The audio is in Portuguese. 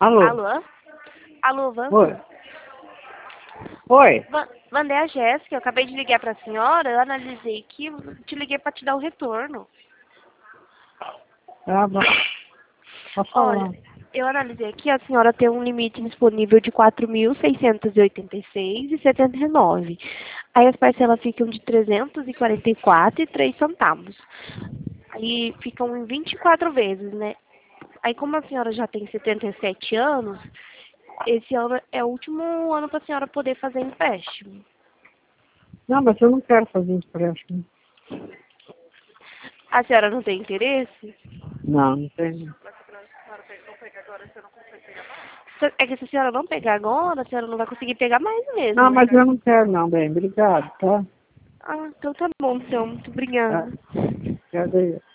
Alô? Alô? Alô, Wanda? Oi. Oi. Wanda, é a Jéssica. Eu acabei de ligar pra senhora, eu analisei aqui, te liguei pra te dar o retorno. Ah, bom. Pode falar. Olha, eu analisei aqui, a senhora tem um limite disponível de 4.686,79. Aí as parcelas ficam de 344,03 centavos. Aí ficam em 24 vezes, né? Aí como a senhora já tem 77 anos, esse ano é o último ano para a senhora poder fazer empréstimo. Não, mas eu não quero fazer empréstimo. A senhora não tem interesse? Não, não tenho. É que se a senhora não pegar agora, a senhora não vai conseguir pegar mais mesmo, Não, né? mas eu não quero não, bem. Obrigado, tá? Ah, então tá bom, então. Muito Tá. obrigada. Cadê?